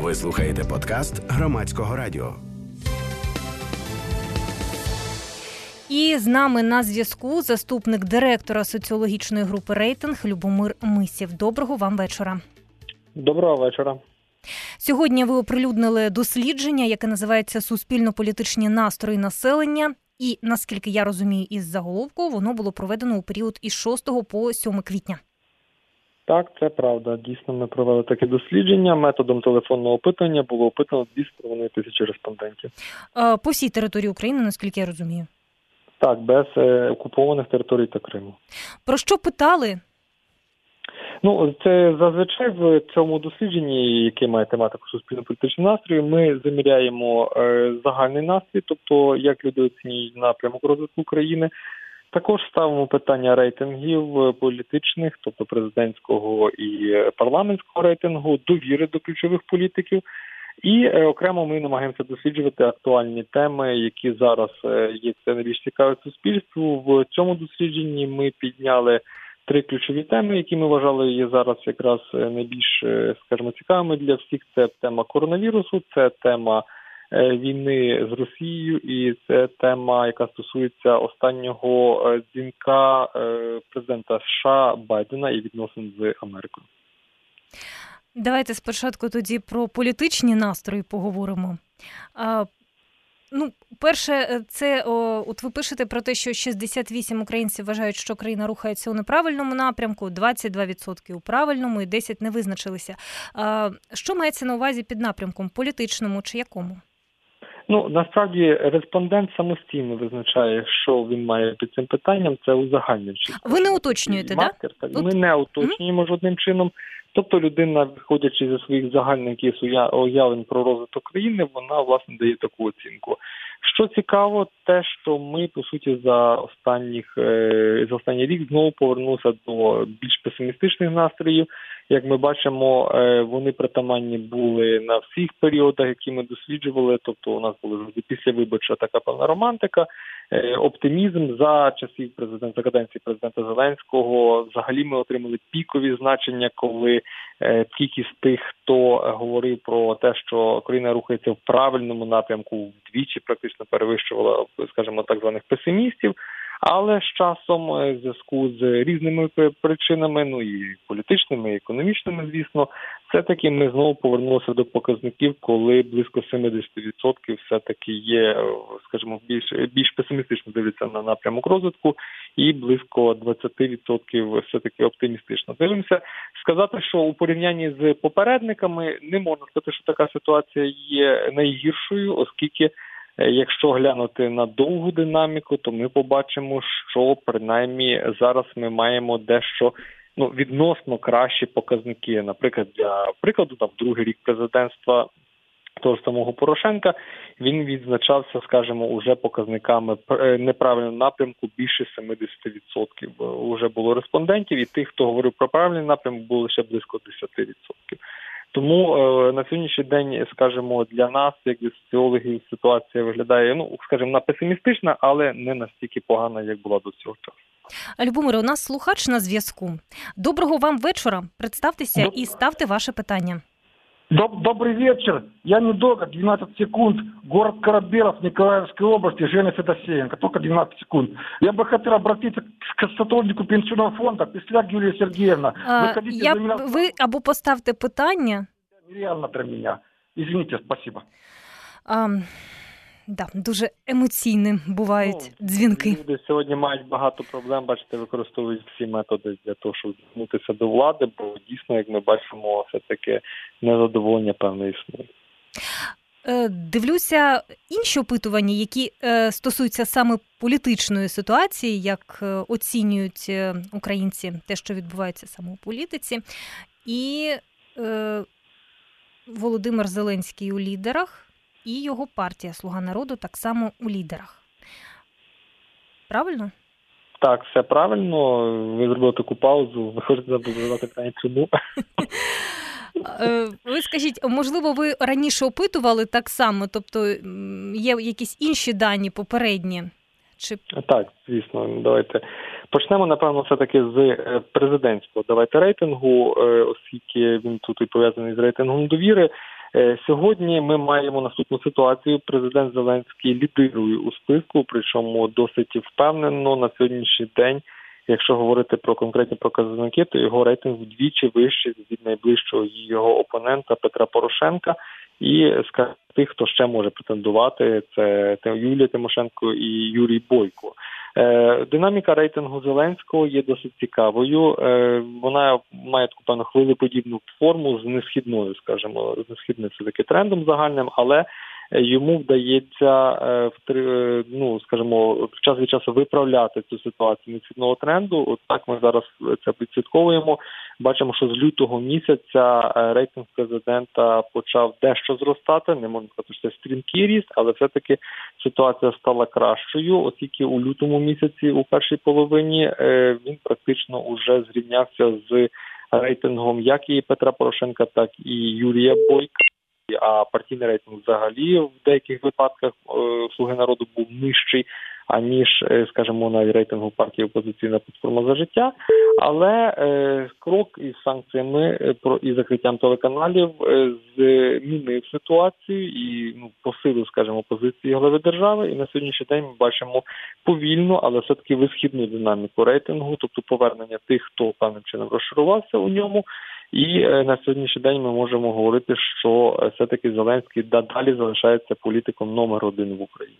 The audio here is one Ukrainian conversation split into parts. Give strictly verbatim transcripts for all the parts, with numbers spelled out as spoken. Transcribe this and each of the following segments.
Ви слухаєте подкаст Громадського радіо. І з нами на зв'язку заступник директора соціологічної групи «Рейтинг» Любомир Мисів. Доброго вам вечора. Доброго вечора. Сьогодні ви оприлюднили дослідження, яке називається «Суспільно-політичні настрої населення». І, наскільки я розумію із заголовку, воно було проведено у період із шостого по сьоме квітня. Так, це правда. Дійсно, ми провели таке дослідження. Методом телефонного опитування було опитано дві з половиною тисячі респондентів. По всій території України, наскільки я розумію? Так, без е, окупованих територій та Криму. Про що питали? Ну, це зазвичай в цьому дослідженні, яке має тематику суспільно-політичні настрої, ми заміряємо е, загальний настрій, тобто як люди оцінюють напрямок розвитку країни. Також ставимо питання рейтингів політичних, тобто президентського і парламентського рейтингу, довіри до ключових політиків. І е, окремо ми намагаємося досліджувати актуальні теми, які зараз е, є це найбільш цікаве суспільству. В цьому дослідженні ми підняли три ключові теми, які ми вважали є зараз якраз найбільш, скажімо, цікавими для всіх. Це тема коронавірусу, це тема е, війни з Росією і це тема, яка стосується останнього е, дзвінка е, президента США Байдена і відносин з Америкою. Давайте спочатку тоді про політичні настрої поговоримо. А, ну, перше, це, о, от ви пишете про те, що шістдесят вісім українців вважають, що країна рухається у неправильному напрямку, двадцять два відсотки у правильному і десять не визначилися. А, що мається на увазі під напрямком, політичному чи якому? Ну, насправді, респондент самостійно визначає, що він має під цим питанням, це узагальнюючи. Ви не уточнюєте, маркер, да? так? Ми не уточнюємо mm-hmm. жодним чином. Тобто людина, виходячи зі своїх загальних якихось уявлень про розвиток країни, вона, власне, дає таку оцінку. Що цікаво, те, що ми, по суті, за останніх, за останній рік знову повернулися до більш песимістичних настроїв. Як ми бачимо, вони притаманні були на всіх періодах, які ми досліджували. Тобто у нас була завжди післявиборча така певна романтика, оптимізм за часів президента, каденції президента Зеленського. Взагалі ми отримали пікові значення, коли кількість тих, хто говорив про те, що країна рухається в правильному напрямку, вдвічі практично перевищувала, скажімо, так званих песимістів. Але з часом, в зв'язку з різними причинами, ну і політичними, і економічними, звісно, все-таки ми знову повернулися до показників, коли близько сімдесят відсотків все-таки є, скажімо, більш, більш песимістично дивляться на напрямок розвитку, і близько двадцять відсотків все-таки оптимістично дивимося. Сказати, що у порівнянні з попередниками не можна сказати, що така ситуація є найгіршою, оскільки якщо глянути на довгу динаміку, то ми побачимо, що принаймні зараз ми маємо дещо ну, відносно кращі показники. Наприклад, для прикладу, там другий рік президентства того ж самого Порошенка, він відзначався, скажімо, уже показниками неправильного напрямку більше сімдесят відсотків. Уже було респондентів, і тих, хто говорив про правильний напрямок, було ще близько десять відсотків. Тому е, на сьогоднішній день, скажімо, для нас, як для соціологів, ситуація виглядає, ну, скажімо, на песимістична, але не настільки погана, як була до цього часу. Любомире, у нас слухач на зв'язку. Доброго вам вечора. Представтеся Доб... і ставте ваше питання. Доб- Добрый вечер. Я недолго, двенадцать секунд. Город Коробелов, Николаевской области, Женя Федосеенко. Только двенадцать секунд. Я бы хотел обратиться к сотруднику пенсионного фонда, Песляк Юлия Сергеевна. А, вы, я, меня... вы або поставте питання. Нереально для меня. Извините, спасибо. А, да, дуже емоційним бувають ну, дзвінки. Люди сьогодні мають багато проблем, бачите, використовують всі методи для того, щоб звернутися до влади, бо дійсно, як ми бачимо, все-таки незадоволення певне існує. Дивлюся інші опитування, які стосуються саме політичної ситуації, як оцінюють українці те, що відбувається саме у політиці. І е, Володимир Зеленський у лідерах, і його партія «Слуга народу» так само у лідерах. Правильно? Так, все правильно. Ви зробили таку паузу. Ви хочете задати питання чому? Ви скажіть, можливо, ви раніше опитували так само? Тобто є якісь інші дані попередні? Чи... Так, звісно. Давайте почнемо, напевно, все-таки з президентського давайте рейтингу, оскільки він тут і пов'язаний з рейтингом довіри. Сьогодні ми маємо наступну ситуацію. Президент Зеленський лідирує у списку, причому досить впевнено на сьогоднішній день. Якщо говорити про конкретні показники, то його рейтинг вдвічі вищий від найближчого його опонента Петра Порошенка. І з тих, хто ще може претендувати, це Юлія Тимошенко і Юрій Бойко. Динаміка рейтингу Зеленського є досить цікавою. Вона має таку певну хвилеподібну форму з несхідною, скажімо, з несхідним все-таки трендом загальним, але йому вдається, ну, скажімо, в час від часу виправляти цю ситуацію несхідного тренду. От так ми зараз це підслідковуємо. Бачимо, що з лютого місяця рейтинг президента почав дещо зростати. Не можна сказати, що це стрімкий ріст, але все-таки ситуація стала кращою, оскільки у лютому місяці, у першій половині, він практично уже зрівнявся з рейтингом як і Петра Порошенка, так і Юрія Бойка. А партійний рейтинг взагалі в деяких випадках «Слуги народу» був нижчий, аніж, скажімо, навіть рейтингу партії «Опозиційна платформа за життя». Але е, крок із санкціями про і закриттям телеканалів е, змінив ситуацію і ну, посилив, скажімо, позиції глави держави. І на сьогоднішній день ми бачимо повільну, але все-таки висхідну динаміку рейтингу, тобто повернення тих, хто певним чином розшарувався у ньому. І е, на сьогоднішній день ми можемо говорити, що е, все-таки Зеленський далі залишається політиком номер один в Україні.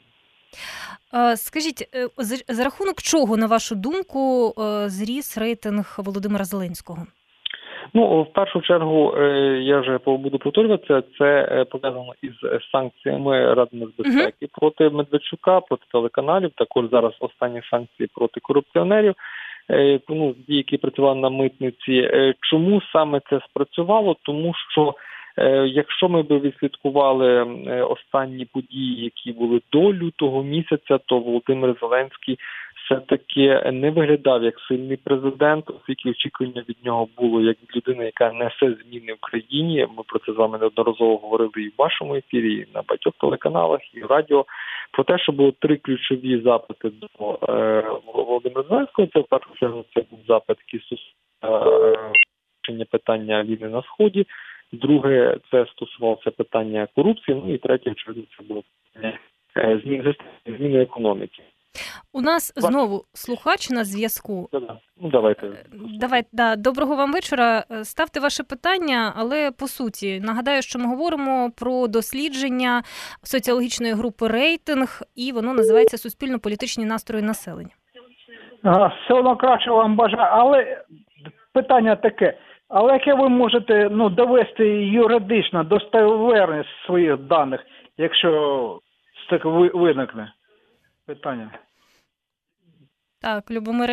Скажіть, за рахунок чого, на вашу думку, зріс рейтинг Володимира Зеленського? Ну, в першу чергу, я вже буду повторюватися, це пов'язано із санкціями Ради нацбезпеки uh-huh. проти Медведчука, проти телеканалів, також зараз останні санкції проти корупціонерів, ну, які працювали на митниці. Чому саме це спрацювало? Тому що якщо ми б відслідкували останні події, які були до лютого місяця, то Володимир Зеленський все-таки не виглядав як сильний президент, оскільки очікування від нього було як від людини, яка несе зміни в країні. Ми про це з вами неодноразово говорили і в вашому ефірі, і на багатьох телеканалах, і в радіо. Про те, що було три ключові запити до е, Володимира Зеленського. Це в першу чергу це був запит, який стосувався е, питання війни на Сході. Друге, це стосувалося питання корупції. Ну і третє, очевидно, це було питання е, зміни, зміни економіки. У нас знову слухач на зв'язку. Ну, давайте. Давай, да, доброго вам вечора. Ставте ваше питання, але по суті. Нагадаю, що ми говоримо про дослідження соціологічної групи «Рейтинг», і воно називається «Суспільно-політичні настрої населення». Всього найкращого вам бажаю. Але питання таке. Але яке ви можете ну, довести юридично достовірність своїх даних, якщо так виникне питання? Так, Любомире.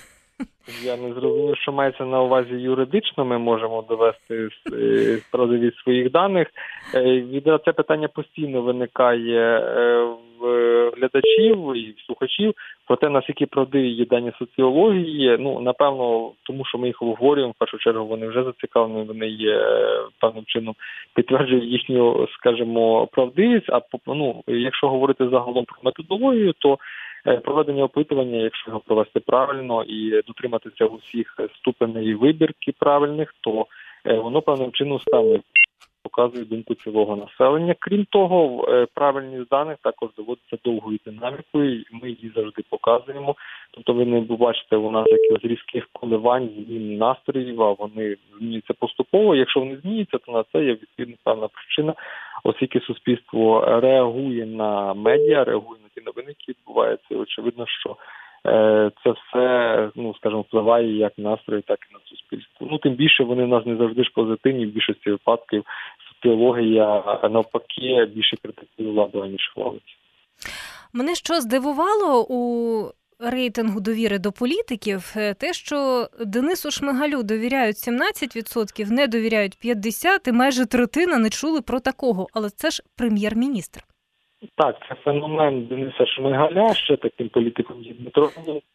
Я не зрозумів, що мається на увазі юридично. Ми можемо довести правдивість своїх даних. Це питання постійно виникає в глядачів і в слухачів. Про те, наскільки правдиві є дані соціології, ну, напевно, тому що ми їх обговорюємо, в першу чергу вони вже зацікавлені, вони є певним чином підтверджують їхню, скажімо, правдивість. А ну, якщо говорити загалом про методологію, то проведення опитування, якщо його провести правильно і дотриматися усіх ступеней вибірки правильних, то воно певним чином стане показує думку цілого населення. Крім того, правильність даних також доводиться довгою динамікою, і ми її завжди показуємо. Тобто ви не бачите у нас якихось різких коливань, змін настроїв, а вони змінюються поступово. Якщо вони змінюються, то на це є відповідна певна причина, оскільки суспільство реагує на медіа, реагує на ті новини, які відбуваються. І очевидно, що це все, ну, скажімо, впливає як на настрої, так і на суспільство. Ну, тим більше вони в нас не завжди ж позитивні, в більшості випадків соціологія навпаки більше критикує владу, ніж хвалить. Мене що здивувало у рейтингу довіри до політиків, те, що Денису Шмигалю довіряють сімнадцять відсотків, не довіряють п'ятдесят відсотків, і майже третина не чули про такого. Але це ж прем'єр-міністр. Так, це феномен Дениса Шмигаля, ще таким політиком є Дмитро.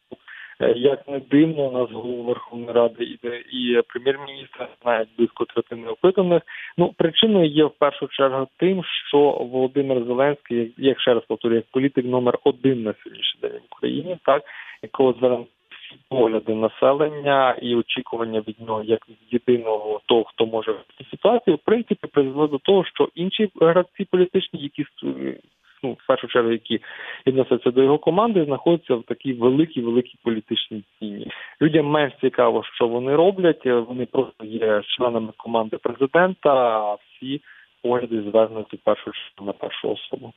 Як не дивно, у нас голова Верховної Ради і, і прем'єр-міністр знають близько третини опитаних. Ну, причиною є в першу чергу тим, що Володимир Зеленський, як ще раз повторюю, як політик номер один на сьогоднішній день в Україні, так, якого зараз погляди населення і очікування від нього як від єдиного того, хто може в цій ситуації, в принципі, призвело до того, що інші гравці політичні, які ну, в першу чергу, які відносяться до його команди, знаходяться в такій великій-великій політичній тіні. Людям менш цікаво, що вони роблять, вони просто є членами команди президента, а всі погляди звернуті в першу чергу на першу особу.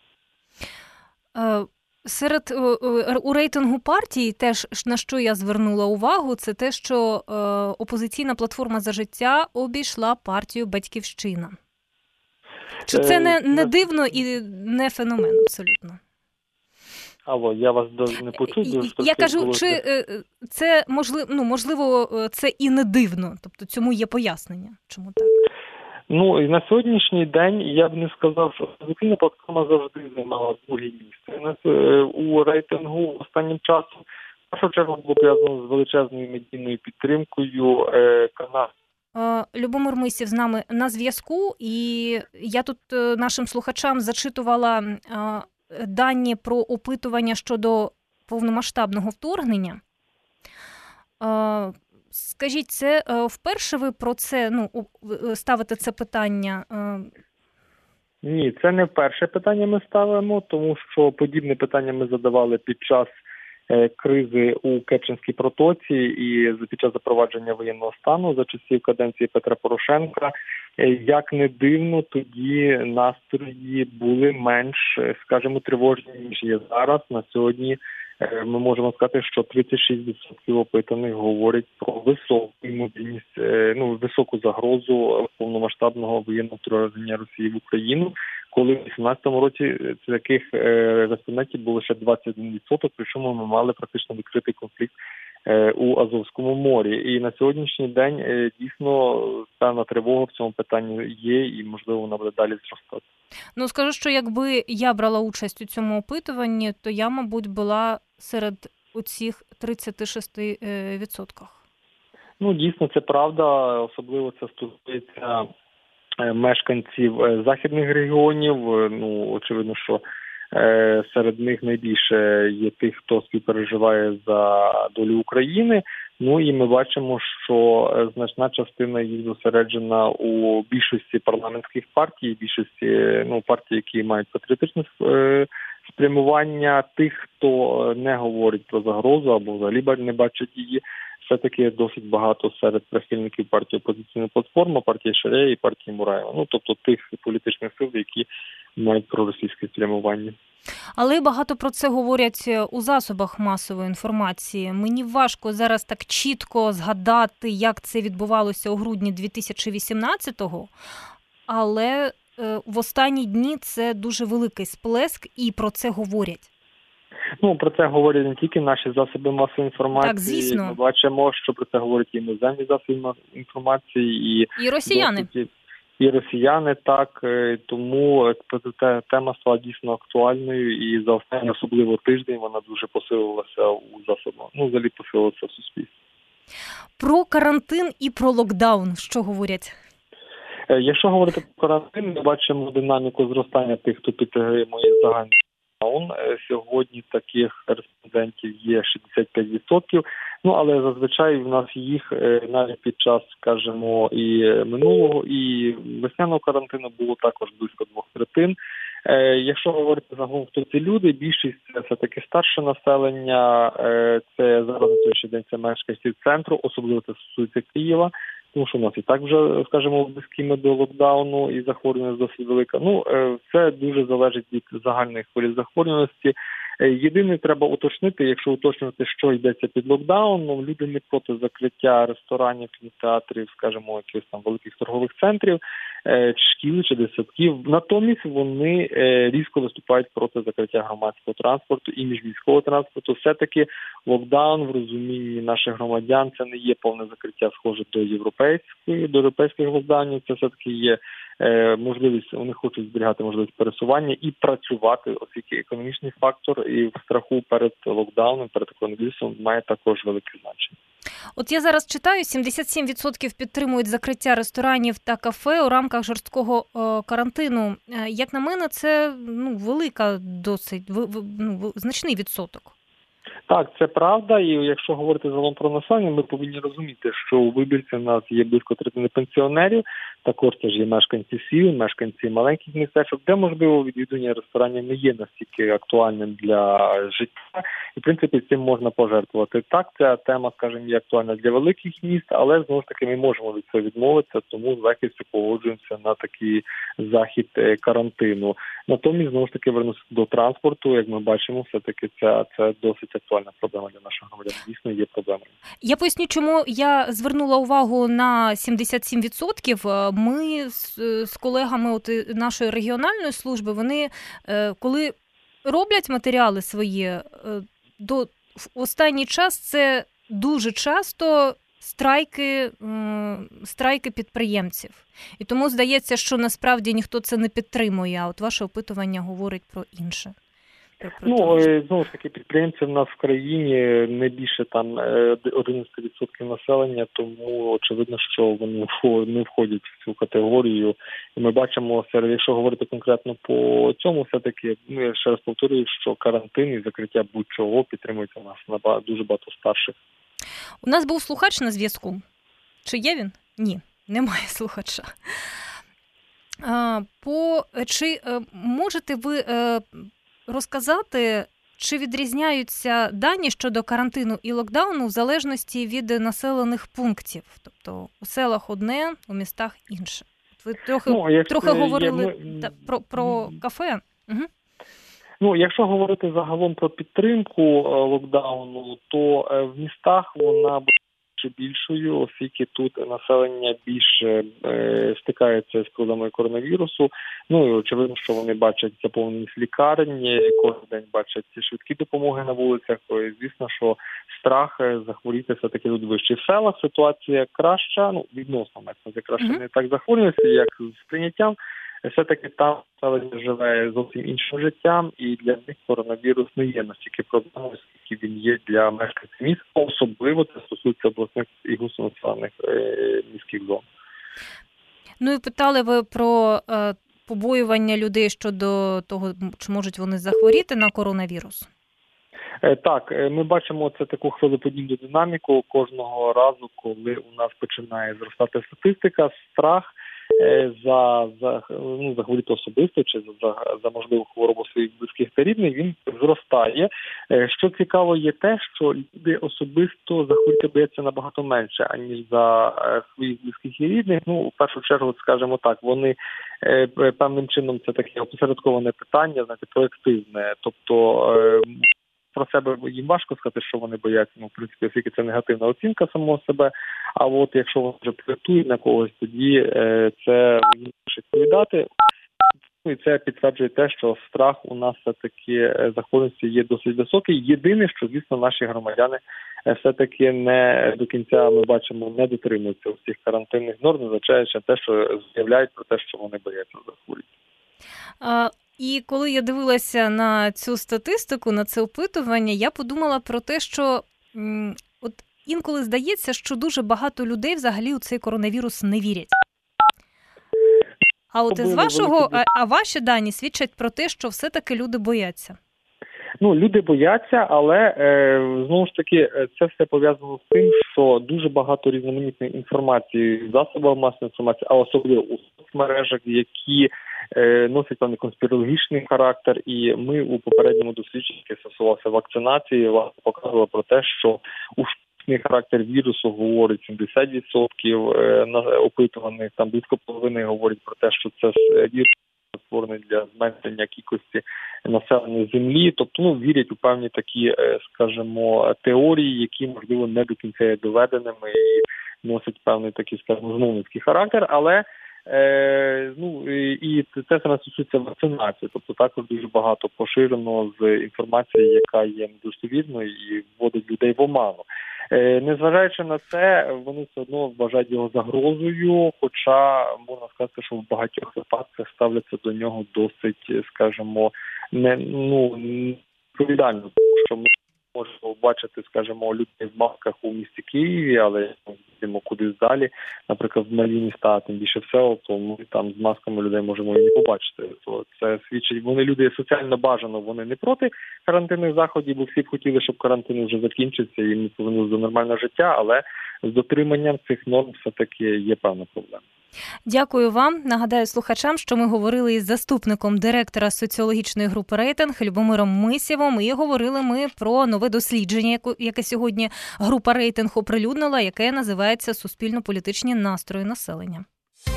Серед у рейтингу партії теж, на що я звернула увагу, це те, що опозиційна платформа «За життя» обійшла партію «Батьківщина». Чи це не, не дивно і не феномен абсолютно? Алло, я вас не почув. Я кажу, чи це можливо, ну, можливо, це і не дивно, тобто цьому є пояснення, чому так? Ну, і на сьогоднішній день я б не сказав, що опозиційна платформа завжди займала друге місце. У рейтингу останнім часом, в першу чергу, було пов'язано з величезною медійною підтримкою каналу. Любомир Мисів з нами на зв'язку, і я тут нашим слухачам зачитувала дані про опитування щодо повномасштабного вторгнення. Скажіть, це вперше ви про це, ну, ставите це питання? Ні, це не вперше питання ми ставимо, тому що подібне питання ми задавали під час кризи у Керченській протоці і під час запровадження воєнного стану за часів каденції Петра Порошенка. Як не дивно, тоді настрої були менш, скажімо, тривожні, ніж є зараз. На сьогодні ми можемо сказати, що тридцять шість відсотків опитаних говорять про високу ймовірність, ну, високу загрозу повномасштабного воєнного вторгнення Росії в Україну, коли в вісімнадцятому році таких респондентів було ще двадцять один відсоток, причому ми мали практично відкритий конфлікт у Азовському морі. І на сьогоднішній день дійсно певна тривога в цьому питанні є і, можливо, вона буде далі зростати. Ну, скажу, що якби я брала участь у цьому опитуванні, то я, мабуть, була серед оцих тридцять шість відсотків. Ну, дійсно, це правда. Особливо це стосується мешканців західних регіонів. Ну, очевидно, що серед них найбільше є тих, хто співпереживає за долю України. Ну і ми бачимо, що значна частина їх зосереджена у більшості парламентських партій, більшості ну, партій, які мають патріотичне спрямування. Тих, хто не говорить про загрозу або взагалі не бачить її, все-таки досить багато серед прихильників партії «Опозиційна платформа», партії Шарія і партії Мураєва. Ну, тобто тих політичних сил, які мають проросійське спрямування. Але багато про це говорять у засобах масової інформації. Мені важко зараз так чітко згадати, як це відбувалося у грудні дві тисячі вісімнадцятого, але в останні дні це дуже великий сплеск і про це говорять. Ну, про це говорять не тільки наші засоби масової інформації. Так, звісно. Ми бачимо, що про це говорять і іноземні засоби інформації. І, і росіяни. Досить, і росіяни, так. Тому ця тема стала дійсно актуальною. І за останній особливо тиждень вона дуже посилилася у засобах. Ну, взагалі посилилася в суспільстві. Про карантин і про локдаун що говорять? Якщо говорити про карантин, ми бачимо динаміку зростання тих, хто підтримує загальний. Сьогодні таких респондентів є шістдесят п'ять відсотків, ну але зазвичай в нас їх навіть під час, скажімо, і минулого, і весняного карантину було також близько двох третин. Якщо говорити загалом, хто ці люди, більшість це все-таки старше населення, це зараз на сьогоднішній день це мешканці центру, особливо це стосується Києва, тому що у нас і так вже, скажімо, близькі ми до локдауну і захворюваність досить велика. Ну, це дуже залежить від загальної хвилі захворюваності. Єдине, треба уточнити, якщо уточнювати, що йдеться під локдауном, люди не проти закриття ресторанів, кінотеатрів, скажімо, якихось там великих торгових центрів, шкіл чи дитсадків. Натомість вони різко виступають проти закриття громадського транспорту і міжміського транспорту. Все-таки локдаун в розумінні наших громадян це не є повне закриття схоже до європейської, до європейських локдаунів. Це все-таки є можливість, вони хочуть зберігати можливість пересування і працювати, оскільки економічний фактор і в страху перед локдауном, перед коронавірусом має також велике значення. От я зараз читаю, сімдесят сім відсотків підтримують закриття ресторанів та кафе у рамках жорсткого о, карантину. Як на мене, це ну, велика досить, в, в, ну, значний відсоток. Так, це правда, і якщо говорити загалом про населення, ми повинні розуміти, що у вибірці в нас є близько третини пенсіонерів, також теж є мешканці сіл, мешканці маленьких містечок, де, можливо, відвідування ресторанів не є настільки актуальним для життя, і, в принципі, цим можна пожертвувати. Так, ця тема, скажімо, є актуальна для великих міст, але, знову ж таки, ми можемо від цього відмовитися, тому з легкістю погоджуємося на такий захід карантину. Натомість, знову ж таки, вернутися до транспорту, як ми бачимо, все-таки це, це досить актуальна проблема для наших громадян. Дійсно, є проблемою. Я поясню, чому я звернула увагу на сімдесят сім відсотків. Ми з, з колегами от нашої регіональної служби, вони, коли роблять матеріали свої, до, в останній час це дуже часто страйки, страйки підприємців. І тому здається, що насправді ніхто це не підтримує, а от ваше опитування говорить про інше. Ну, знову ж таки, підприємці в нас в країні не більше там одинадцять відсотків населення, тому очевидно, що вони не входять в цю категорію. І ми бачимо, якщо говорити конкретно по цьому, все-таки, ну, я ще раз повторюю, що карантин і закриття будь-чого підтримується у нас на дуже багато старших. У нас був слухач на зв'язку. Чи є він? Ні, немає слухача. А, по, чи можете ви розказати, чи відрізняються дані щодо карантину і локдауну в залежності від населених пунктів? Тобто у селах одне, у містах інше. Ви трохи, ну, як, трохи говорили є, ми... про, про кафе. Угу. Ну, якщо говорити загалом про підтримку локдауну, то в містах вона буде більшою, оскільки тут населення більше е, стикається з проблемою коронавірусу. Ну і очевидно, що вони бачать заповненість лікарень, кожен день бачать швидкі допомоги на вулицях. І, звісно, що страх захворіти все-таки тут вищий. В селах ситуація краща, ну, відносно навіть краще mm-hmm. не так захворюється, як з прийняттям. Все-таки там населення живе зовсім іншим життям, і для них коронавірус не є настільки проблемою, скільки він є для мешканців міст, особливо це стосується обласних і густонаціональних е- міських зон. Ну і питали ви про е, побоювання людей щодо того, чи можуть вони захворіти на коронавірус? Е, так, ми бачимо це таку хвилеподібну динаміку кожного разу, коли у нас починає зростати статистика, страх за, за, ну, захворіти особисто чи за, за можливу хворобу своїх близьких та рідних, він зростає. Що цікаво є те, що люди особисто захворіти бояться набагато менше, аніж за своїх близьких і рідних. Ну, в першу чергу, скажімо так, вони певним чином це таке опосередковане питання, знаєте, проактивне. Тобто про себе їм важко сказати, що вони бояться, ну, в принципі, оскільки це негативна оцінка самого себе, а от якщо вони вже проєктують на когось, тоді е, це їм може відповідати. Ну, і це підтверджує те, що страх у нас все-таки захворюваності є досить високий. Єдине, що, звісно, наші громадяни все-таки не до кінця, ми бачимо, не дотримуються усіх карантинних норм, незважаючи на те, що заявляють про те, що вони бояться захворіти. І коли я дивилася на цю статистику, на це опитування, я подумала про те, що м, от інколи здається, що дуже багато людей взагалі у цей коронавірус не вірять. А от із вашого, а, а ваші дані свідчать про те, що все-таки люди бояться. Ну, люди бояться, але, е, знову ж таки, це все пов'язано з тим, що дуже багато різноманітної інформації, засобів масової інформації, а особливо у соцмережах, які е, носять певний конспірологічний характер. І ми у попередньому дослідженні, яке стосувалося вакцинації, власне, показували про те, що у характер вірусу говорить сімдесят відсотків е, опитуваних, там близько половини говорять про те, що це вірус створений для зменшення кількості населення землі, тобто, ну, вірять у певні такі, скажімо, теорії, які, можливо, не до кінця є доведеними і носять певний такий, скажімо, змовницький характер, але Е, ну, і це саме стосується вакцинації, тобто також дуже багато поширено з інформації, яка є недостовірною і вводить людей в оману. Е, незважаючи на це, вони все одно вважають його загрозою, хоча можна сказати, що в багатьох випадках ставляться до нього досить, скажімо, не, ну, відповідально, тому що ми можемо бачити, скажімо, людей в масках у місті Києві, але їздимо кудись далі, наприклад, в малі міста, тим більше в село, то ми там з масками людей можемо і не побачити. То це свідчить, вони люди соціально бажано, вони не проти карантинних заходів, бо всі б хотіли, щоб карантин вже закінчився і ми повернулися до нормального життя, але з дотриманням цих норм все-таки є певна проблема. Дякую вам. Нагадаю слухачам, що ми говорили із заступником директора соціологічної групи «Рейтинг» Любомиром Мисєвим, і говорили ми про нове дослідження, яке сьогодні група «Рейтинг» оприлюднила, яке називається «Суспільно-політичні настрої населення».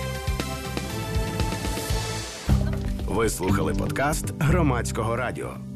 Ви слухали подкаст Громадського радіо.